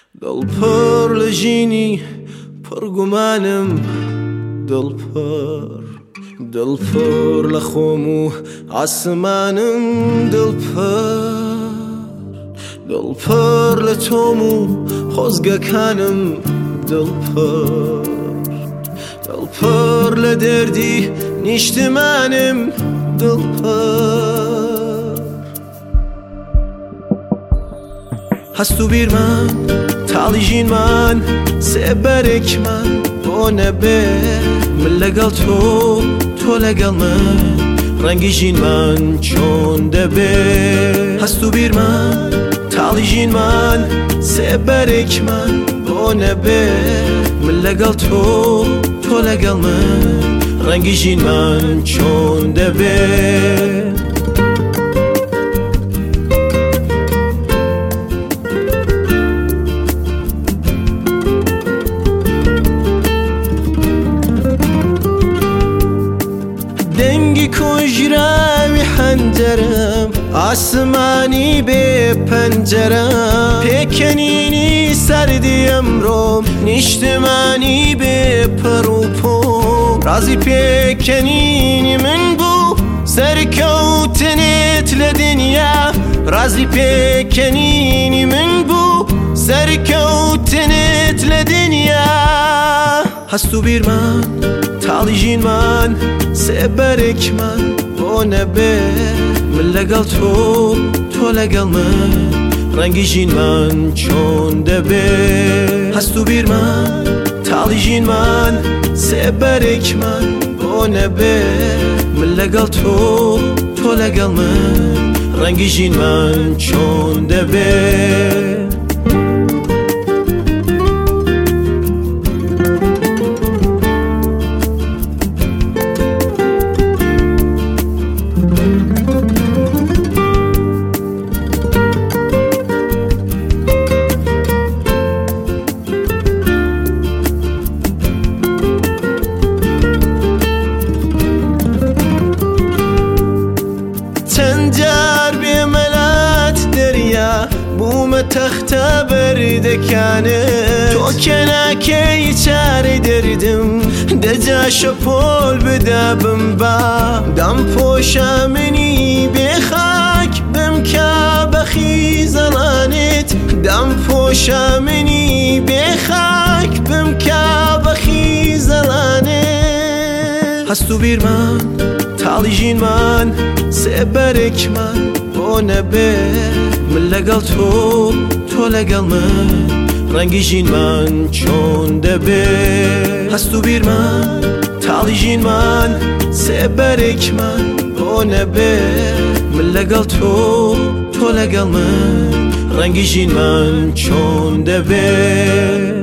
دڵپڕ لە ژینی پڕگومانم، دڵپڕ لە خۆم و ئاسمانم، دڵپڕ لە تۆم و خۆزگەکانم، دڵپڕ لە دەردی نیشتمانم، هەست و بیرمان تاڵی ژینمان سێبەرێکمان بۆ نەبێ، من لەگەڵ تۆ لەگەڵ من ڕەنگی ژینمان چۆن دەبێ. هەست و بیرمان تاڵی ژینمان سێبەرێکمان بۆ نەبێ، من لەگەڵ تۆ لەگەڵ من ڕەنگی ژینمان چۆن دەبێ. دەنگی کۆژراوی حەنجەرم، ئاسمانی بێ پەنجەرم، پێکەنینی سەردی ئەمڕۆم، نیشتمانی بێ پەڕ و پۆم، ڕازی پێکەنینی من بوو سەرکەوتنێت لە دنیا، ڕازی پێکەنینی من بوو سەرکەوتنێت لە دنیا. هەست و بیرمان تاڵی ژینمان سێبەرێکمان بۆ نەبێ، من لەگەڵ تۆ لەگەڵ من ڕەنگی ژینمان چۆن دەبێ. هەست و بیرمان تاڵی ژینمان سێبەرێکمان بۆ نەبێ، من لەگەڵ تۆ لەگەڵ من ڕەنگی ژینمان چۆن دەبێ. چەندجار بێمەلات دەریا بوومە تەختە بەردەکانت، تۆ کەناکەی چارەی دەردم، دەجا شەپۆل بدا بمبا، دام پۆشە منی بێخاک بمکە بەخی زەڵانێت، دام پۆشە منی بێخاک بمکە بەخی زەڵانێت. هەست و بیرمان تاڵی ژینمان سێبەرێکمان بۆ نەبێ، من لەگەڵ تۆ لەگەڵ من ڕەنگی ژینمان چۆن دەبێ. هەست و بیرمان تاڵی ژینمان سێبەرێکمان بۆ نەبێ، من لەگەڵ تۆ لەگەڵ من ڕەنگی ژینمان چۆن دەبێ.